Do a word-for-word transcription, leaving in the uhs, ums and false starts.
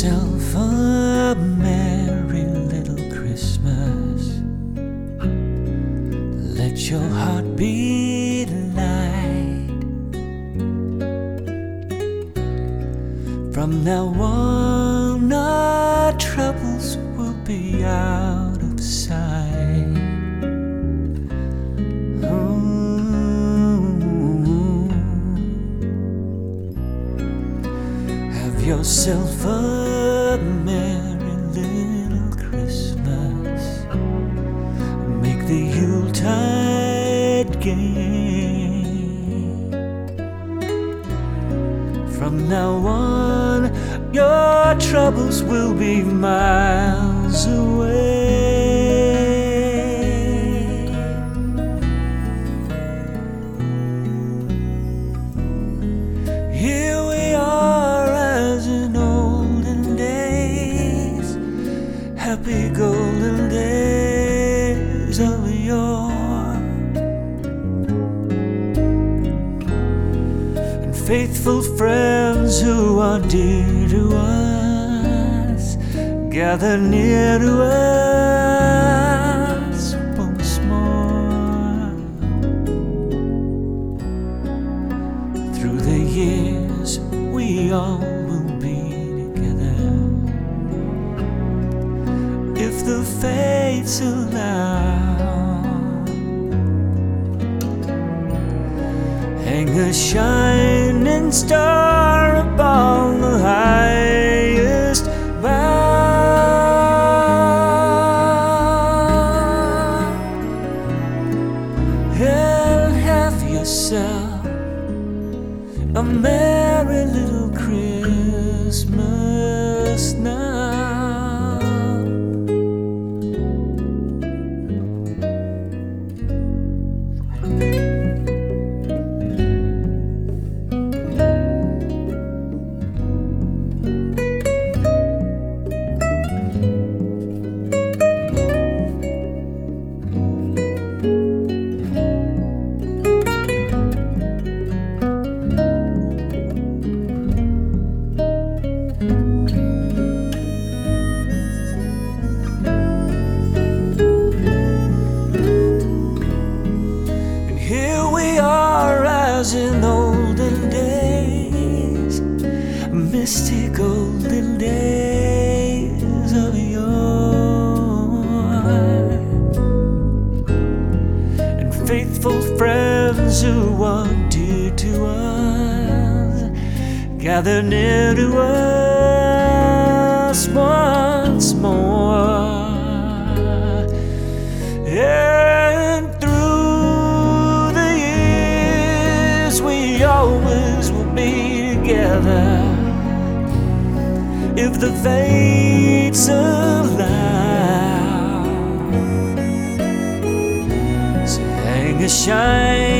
yourself a merry little Christmas. Let your heart beat light. From now on, our troubles will be out of sight. Yourself a merry little Christmas. Make the Yuletide gay. From now on, your troubles will be miles away. Here we are, happy golden days of yore, and faithful friends who are dear to us gather near to us once more. Through the years we all will be together, if the fates allow. Hang a shining star upon the highest bough, and have yourself a merry little Christmas now. In olden days, misty golden days of yore, and faithful friends who are dear to us gather near to us once more. And through the years we always will be together, if the fates allow. So hang a shine